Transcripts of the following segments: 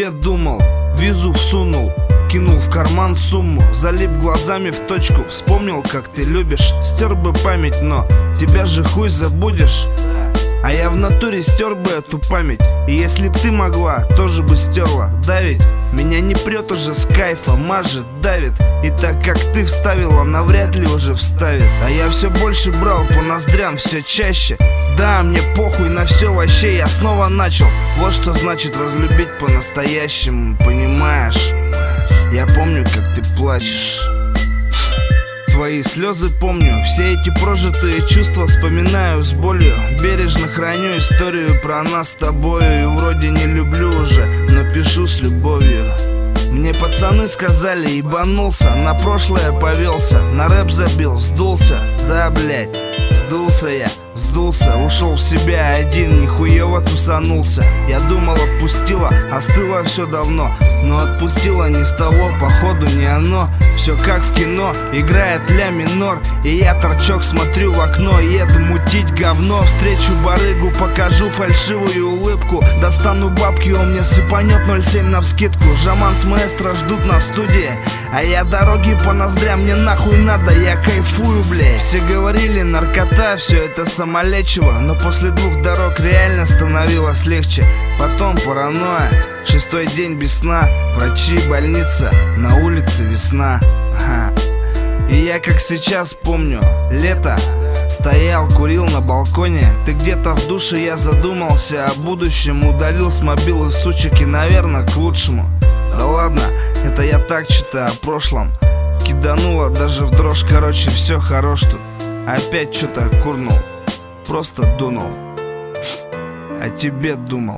тебе думал, визу всунул, кинул в карман сумму, залип глазами в точку, вспомнил, как ты любишь. Стер бы память, но тебя же хуй забудешь. А я в натуре стер бы эту память. И если б ты могла, тоже бы стерла. Да ведь меня не прет уже с кайфа, мажет, давит. И так как ты вставила, навряд ли уже вставит. А я все больше брал по ноздрям, все чаще. Да, мне похуй на все вообще, я снова начал. Вот что значит разлюбить по-настоящему, понимаешь? Я помню, как ты плачешь. Твои слезы помню, все эти прожитые чувства вспоминаю с болью. Бережно храню историю про нас с тобою. И вроде не люблю уже, но пишу с любовью. Мне пацаны сказали, ебанулся, на прошлое повелся, на рэп забил, сдулся. Да, блять, сдулся я, сдулся, ушел в себя один, нихуево тусанулся. Я думал, отпустила, остыло все давно, но отпустила не с того, походу не оно. Все как в кино, играет ля минор, и я торчок смотрю в окно, еду мутить говно. Встречу барыгу, покажу фальшивую улыбку, достану бабки, он мне сыпанет 0,7 навскидку. Жаман с маэстро ждут на студии, а я дороги по ноздрям, мне нахуй надо, я кайфую, блядь. Все говорили, наркота, все это самолечиво, но после 2 дорог реально становилось легче. Потом паранойя, 6-й день без сна, врачи, больница, на улице весна. И я как сейчас помню, лето, стоял, курил на балконе. Ты где-то в душе, я задумался о будущем, удалил с мобилы сучек и, наверное, к лучшему. Да ладно, это я так что-то о прошлом. Кидануло даже в дрожь, короче, все хорош тут. Опять что-то курнул, просто дунул, о тебе думал.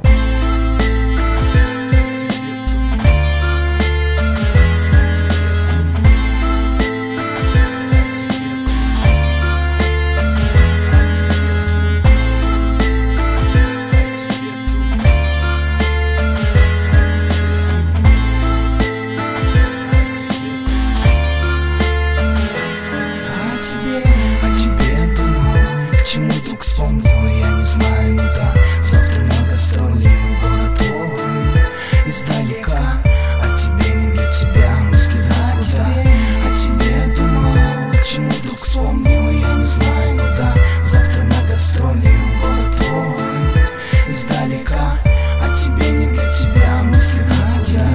Вспомнила, я не знаю, ну да. Завтра на гастроли в город твой. Издалека, о тебе, не для тебя, мысли в никуда. О тебе думал, к чему вдруг вспомнила, я не знаю, ну да. Завтра на гастроли в город твой. Издалека, о тебе, не для тебя, мысли в никуда.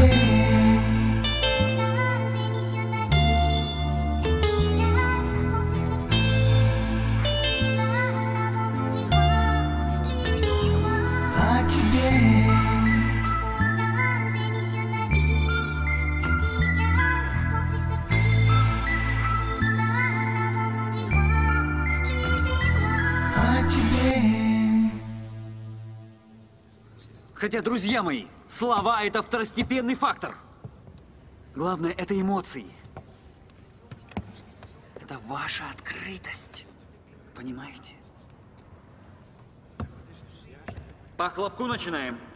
Хотя, друзья мои, слова — это второстепенный фактор. Главное — это эмоции. Это ваша открытость. Понимаете? По хлопку начинаем.